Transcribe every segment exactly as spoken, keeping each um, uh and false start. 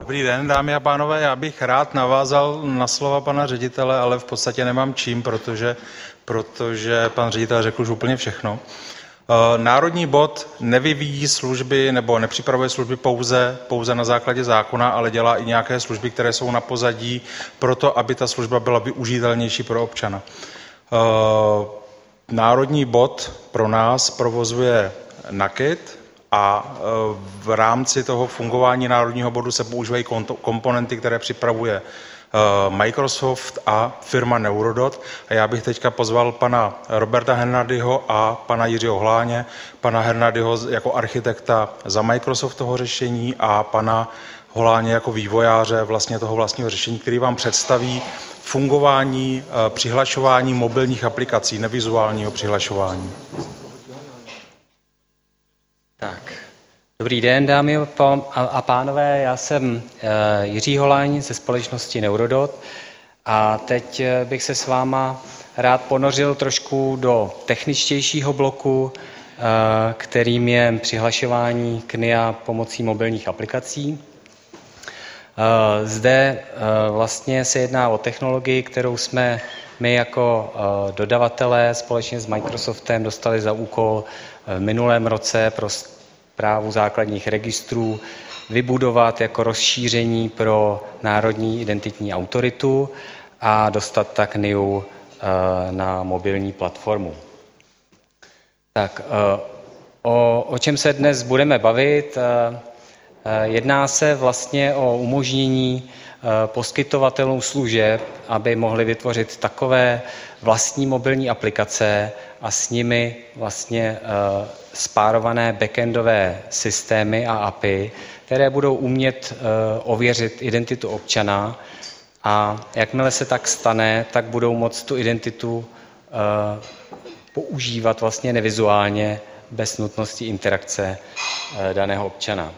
Dobrý den, dámy a pánové. Já bych rád navázal na slova pana ředitele, ale v podstatě nemám čím, protože, protože pan ředitel řekl už úplně všechno. Národní bod nevyvíjí služby nebo nepřipravuje služby pouze, pouze na základě zákona, ale dělá i nějaké služby, které jsou na pozadí, proto aby ta služba byla využitelnější pro občana. Národní bod pro nás provozuje NAKIT a v rámci toho fungování národního bodu se používají komponenty, které připravuje Microsoft a firma Neurodot. A já bych teďka pozval pana Roberta Hernardyho a pana Jiřího Hláně, pana Hernardyho jako architekta za Microsoft toho řešení a pana Holáně jako vývojáře vlastně toho vlastního řešení, který vám představí fungování přihlašování mobilních aplikací, nevizuálního přihlašování. Tak. Dobrý den, dámy a pánové, já jsem Jiří Holáň ze společnosti Neurodot a teď bych se s váma rád ponořil trošku do techničtějšího bloku, kterým je přihlašování k N I A pomocí mobilních aplikací. Zde vlastně se jedná o technologii, kterou jsme my jako dodavatelé společně s Microsoftem dostali za úkol v minulém roce pro správu základních registrů vybudovat jako rozšíření pro Národní identitní autoritu a dostat tak N I U na mobilní platformu. Tak, o, o čem se dnes budeme bavit? Jedná se vlastně o umožnění poskytovatelům služeb, aby mohli vytvořit takové vlastní mobilní aplikace a s nimi vlastně spárované backendové systémy a A P I, které budou umět ověřit identitu občana a jakmile se tak stane, tak budou moct tu identitu používat vlastně nevizuálně bez nutnosti interakce daného občana.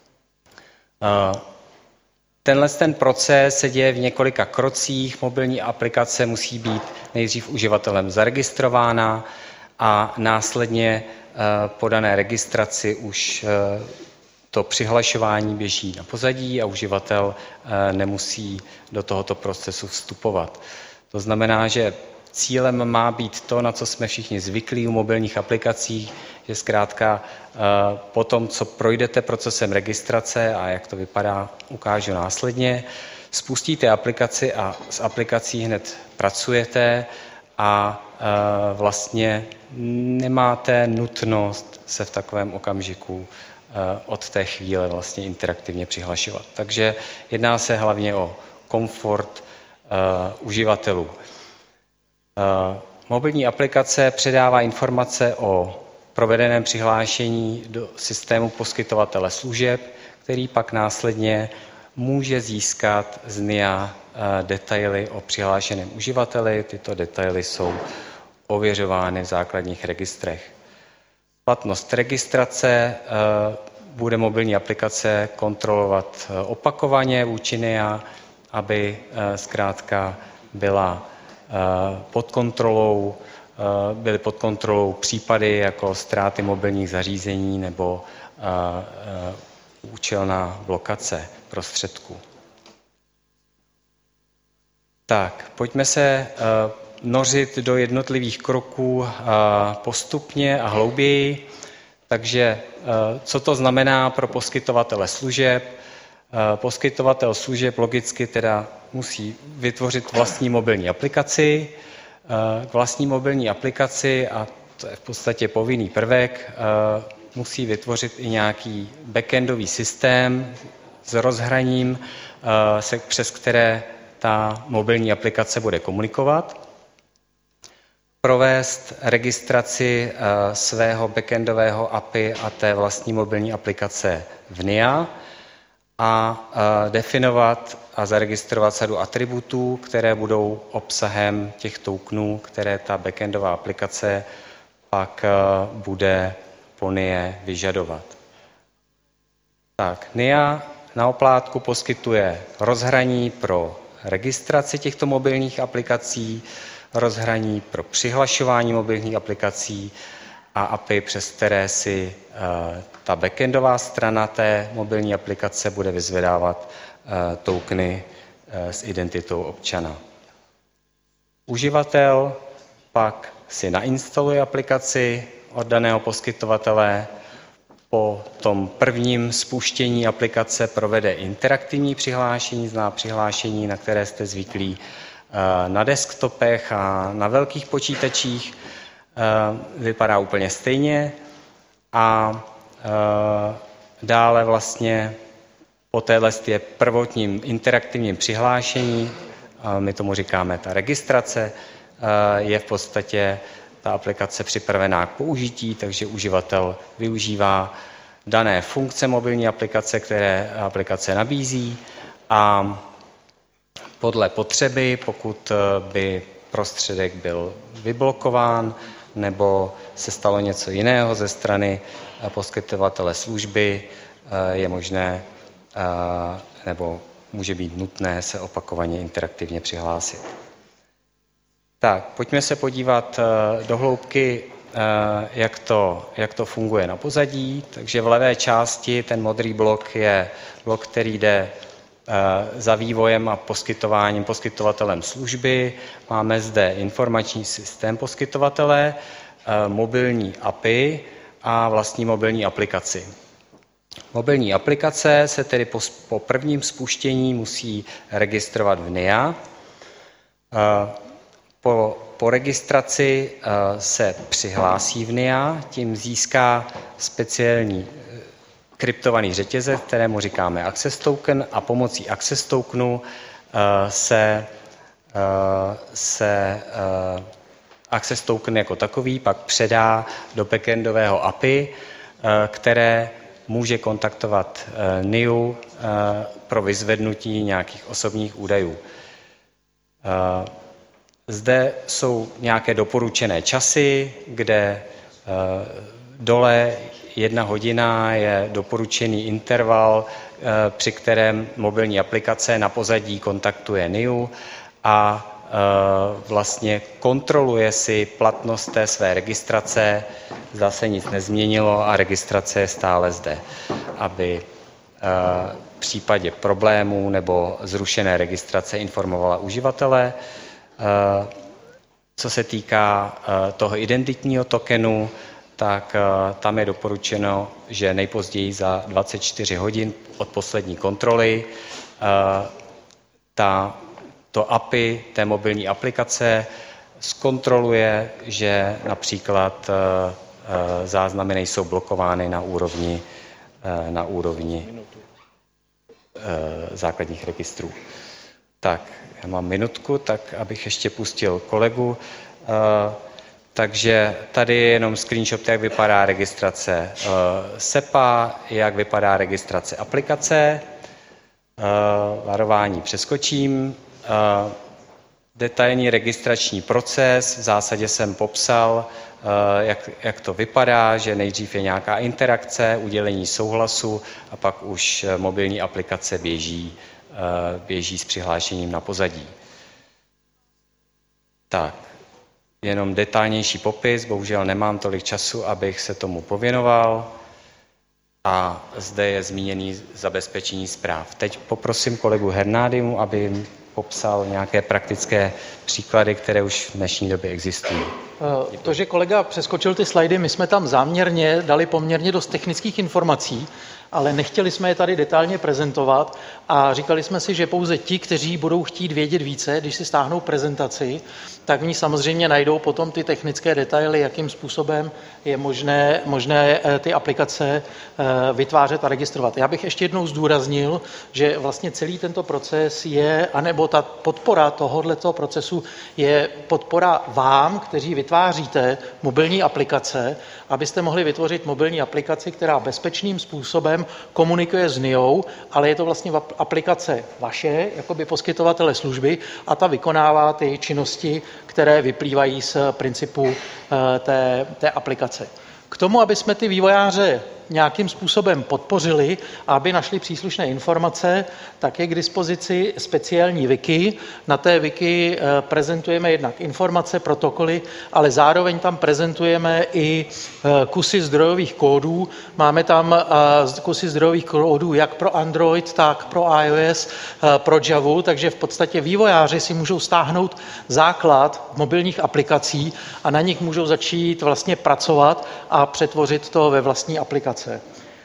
Tenhle ten proces se děje v několika krocích. Mobilní aplikace musí být nejdřív uživatelem zaregistrována a následně po dané registraci už to přihlašování běží na pozadí a uživatel nemusí do tohoto procesu vstupovat. To znamená, že cílem má být to, na co jsme všichni zvyklí u mobilních aplikací, že zkrátka po tom, co projdete procesem registrace a jak to vypadá, ukážu následně, spustíte aplikaci a s aplikací hned pracujete a vlastně nemáte nutnost se v takovém okamžiku od té chvíle vlastně interaktivně přihlašovat. Takže jedná se hlavně o komfort uživatelů. Uh, mobilní aplikace předává informace o provedeném přihlášení do systému poskytovatele služeb, který pak následně může získat z N I A uh, detaily o přihlášeném uživateli. Tyto detaily jsou ověřovány v základních registrech. Platnost registrace uh, bude mobilní aplikace kontrolovat uh, opakovaně vůči N I A, aby uh, zkrátka byla pod kontrolou, byly pod kontrolou případy jako ztráty mobilních zařízení nebo účelná blokace prostředků. Tak, pojďme se nořit do jednotlivých kroků postupně a hlouběji. Takže co to znamená pro poskytovatele služeb? Poskytovatel služeb logicky teda musí vytvořit vlastní mobilní aplikaci. K vlastní mobilní aplikaci, a to je v podstatě povinný prvek, musí vytvořit i nějaký backendový systém s rozhraním, přes které ta mobilní aplikace bude komunikovat. Provést registraci svého backendového A P I a té vlastní mobilní aplikace v N I A a definovat a zaregistrovat sadu atributů, které budou obsahem těch tokenů, které ta backendová aplikace pak bude po N I A vyžadovat. Tak, N I A na oplátku poskytuje rozhraní pro registraci těchto mobilních aplikací, rozhraní pro přihlašování mobilních aplikací a A P I, přes které si ta backendová strana té mobilní aplikace bude vyzvedávat tokeny s identitou občana. Uživatel pak si nainstaluje aplikaci od daného poskytovatele. Po tom prvním spuštění aplikace provede interaktivní přihlášení, zná přihlášení, na které jste zvyklí na desktopech a na velkých počítačích. Vypadá úplně stejně a dále vlastně po téhle je prvotním interaktivním přihlášení, my tomu říkáme ta registrace, je v podstatě ta aplikace připravená k použití, takže uživatel využívá dané funkce mobilní aplikace, které aplikace nabízí a podle potřeby, pokud by prostředek byl vyblokován nebo se stalo něco jiného ze strany poskytovatele služby, je možné nebo může být nutné se opakovaně interaktivně přihlásit. Tak, pojďme se podívat do hloubky, jak to, jak to funguje na pozadí. Takže v levé části ten modrý blok je blok, který jde za vývojem a poskytováním poskytovatelem služby. Máme zde informační systém poskytovatele, mobilní A P I a vlastní mobilní aplikaci. Mobilní aplikace se tedy po, po prvním spuštění musí registrovat v N I A. Po, po registraci se přihlásí v N I A, tím získá speciální kryptovaný řetězec, kterému říkáme Access Token, a pomocí Access Tokenu se, se Access Token jako takový pak předá do backendového A P I, které může kontaktovat N I U pro vyzvednutí nějakých osobních údajů. Zde jsou nějaké doporučené časy, kde dole jedna hodina je doporučený interval, při kterém mobilní aplikace na pozadí kontaktuje N I U a vlastně kontroluje si platnost té své registrace, zda se nic nezměnilo a registrace je stále zde, aby v případě problémů nebo zrušené registrace informovala uživatele. Co se týká toho identitního tokenu, tak tam je doporučeno, že nejpozději za dvacet čtyři hodin od poslední kontroly ta, to A P I té mobilní aplikace zkontroluje, že například záznamy nejsou blokovány na úrovni, na úrovni základních registrů. Tak, já mám minutku, tak abych ještě pustil kolegu. Takže tady je jenom screenshot, jak vypadá registrace S E P A, jak vypadá registrace aplikace. Varování přeskočím. Detailní registrační proces, v zásadě jsem popsal, jak, jak to vypadá, že nejdřív je nějaká interakce, udělení souhlasu a pak už mobilní aplikace běží, běží s přihlášením na pozadí. Tak, jenom detailnější popis, bohužel nemám tolik času, abych se tomu pověnoval. A zde je zmíněný zabezpečení zpráv. Teď poprosím kolegu Hernádimu, aby popsal nějaké praktické příklady, které už v dnešní době existují. To, že kolega přeskočil ty slajdy, my jsme tam záměrně dali poměrně dost technických informací, ale nechtěli jsme je tady detailně prezentovat a říkali jsme si, že pouze ti, kteří budou chtít vědět více, když si stáhnou prezentaci, tak v ní samozřejmě najdou potom ty technické detaily, jakým způsobem je možné, možné ty aplikace vytvářet a registrovat. Já bych ještě jednou zdůraznil, že vlastně celý tento proces je, anebo ta podpora tohoto procesu je podpora vám, kteří vytváříte mobilní aplikace, abyste mohli vytvořit mobilní aplikaci, která bezpečným způsobem komunikuje s N I O, ale je to vlastně aplikace vaše, jakoby poskytovatele služby, a ta vykonává ty činnosti, které vyplývají z principu té, té aplikace. K tomu, aby jsme ty vývojáře nějakým způsobem podpořili, aby našli příslušné informace, tak je k dispozici speciální wiki. Na té wiki prezentujeme jednak informace, protokoly, ale zároveň tam prezentujeme i kusy zdrojových kódů. Máme tam kusy zdrojových kódů jak pro Android, tak pro iOS, pro Javu, takže v podstatě vývojáři si můžou stáhnout základ mobilních aplikací a na nich můžou začít vlastně pracovat a přetvořit to ve vlastní aplikace.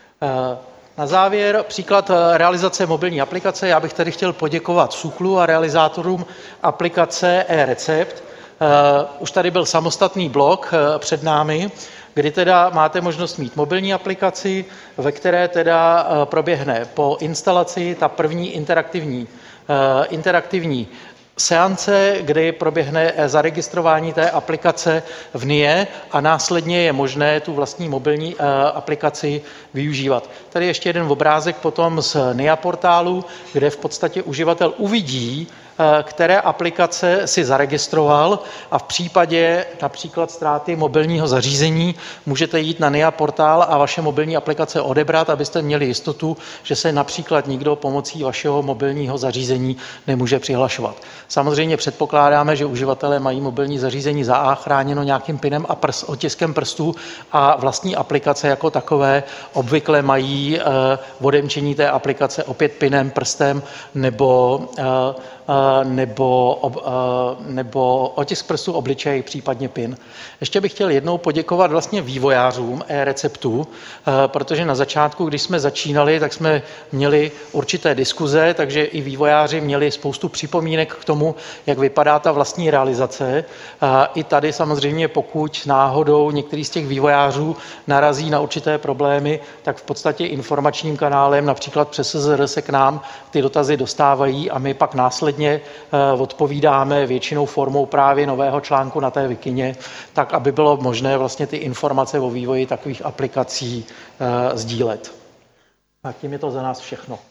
Na závěr příklad realizace mobilní aplikace. Já bych tady chtěl poděkovat SÚKLu a realizátorům aplikace eRecept. Už tady byl samostatný blok před námi, kdy teda máte možnost mít mobilní aplikaci, ve které teda proběhne po instalaci ta první interaktivní, interaktivní seance, kdy proběhne zaregistrování té aplikace v N I E a následně je možné tu vlastní mobilní aplikaci využívat. Tady ještě jeden obrázek potom z N I A portálu, kde v podstatě uživatel uvidí, které aplikace si zaregistroval a v případě například ztráty mobilního zařízení můžete jít na N I A portál a vaše mobilní aplikace odebrat, abyste měli jistotu, že se například nikdo pomocí vašeho mobilního zařízení nemůže přihlašovat. Samozřejmě předpokládáme, že uživatelé mají mobilní zařízení za A chráněno nějakým pinem a prst, otiskem prstů a vlastní aplikace jako takové obvykle mají eh, odemčení té aplikace opět pinem, prstem nebo eh, nebo, nebo otisk prstů, obličej, případně PIN. Ještě bych chtěl jednou poděkovat vlastně vývojářům eReceptu, protože na začátku, když jsme začínali, tak jsme měli určité diskuze, takže i vývojáři měli spoustu připomínek k tomu, jak vypadá ta vlastní realizace. I tady samozřejmě, pokud náhodou některý z těch vývojářů narazí na určité problémy, tak v podstatě informačním kanálem, například přes S Z R se k nám ty dotazy dostávají a my pak následně odpovídáme většinou formou právě nového článku na té wikině, tak aby bylo možné vlastně ty informace o vývoji takových aplikací sdílet. A tím je to za nás všechno.